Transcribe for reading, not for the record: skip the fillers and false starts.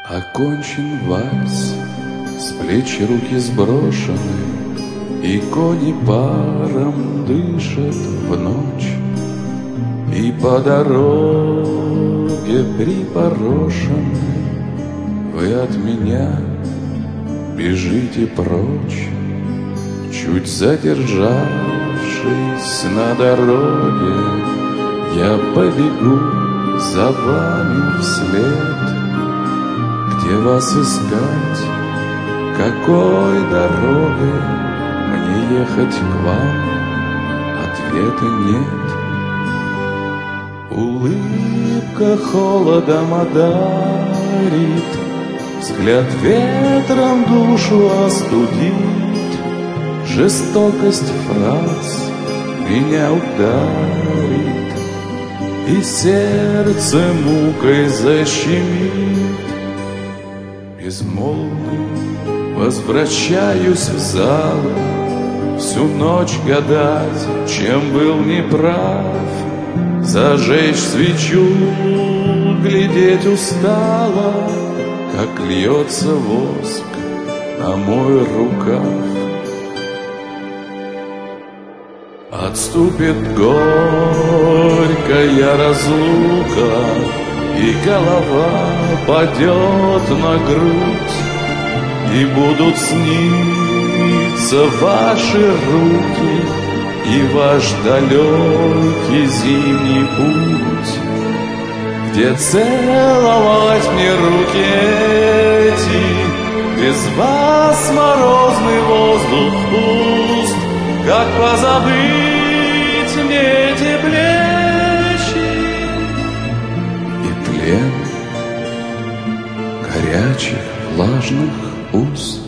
Окончен вальс, с плеч руки сброшены, и кони паром дышат в ночь, и по дороге припорошены вы от меня бежите прочь. Чуть задержавшись на дороге, я побегу за вами вслед. Где вас искать, какой дорогой мне ехать к вам? Ответа нет. Улыбка холодом одарит, взгляд ветром душу остудит, жестокость фраз меня ударит, и сердце мукой защемит. Безмолвный возвращаюсь в зал, всю ночь гадать, чем был неправ. Зажечь свечу, глядеть устало, как льется воск на мой рукав. Отступит горькая разлука, и голова падет на грудь, и будут сниться ваши руки и ваш далекий зимний путь, где целовать мне руки эти, без вас морозный воздух пуст. Как позабыть мне эти плечи и тлен горячих влажных уст?